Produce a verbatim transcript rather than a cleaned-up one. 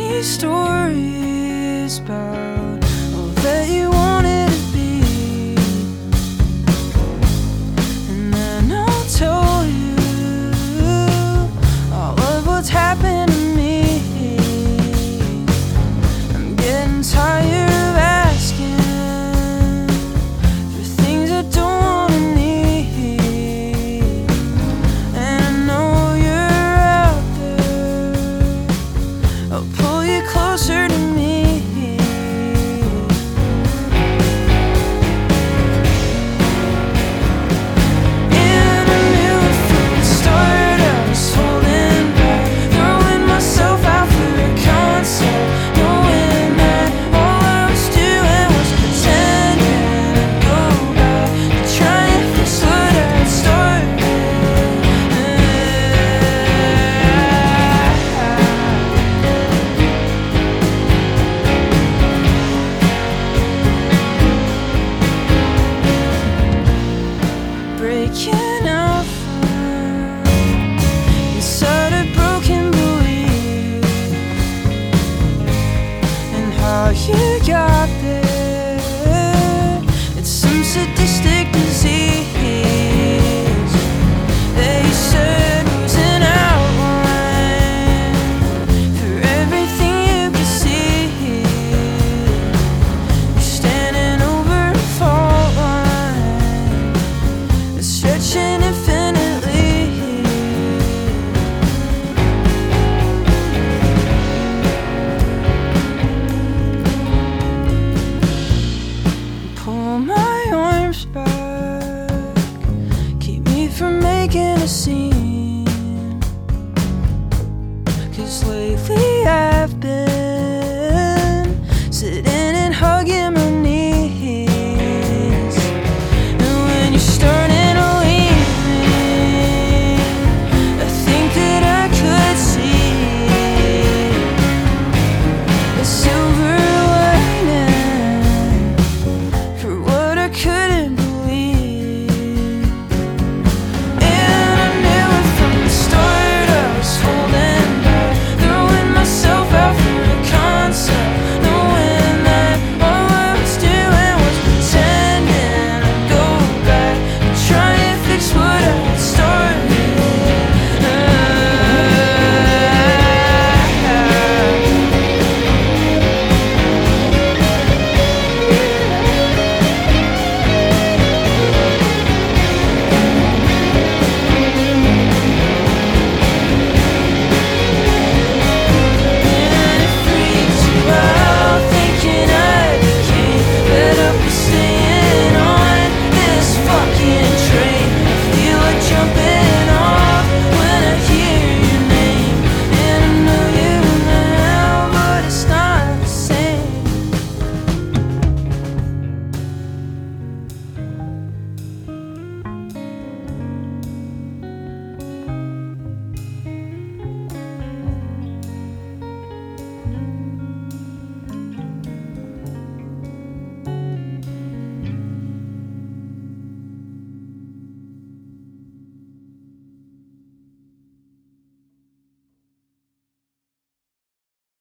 me stories about all that you wanted to be, and then I'll tell you all of what's happened to me. I'm getting tired of asking for things I don't wanna need, and I know you're out there. I'll pull you closer to me. And I knew it from the start, I was holding back, throwing myself out for a concept, knowing that all I was doing was pretending I'd go back to try and fix what I'd started. Breaking out from inside a broken belief, and how you got there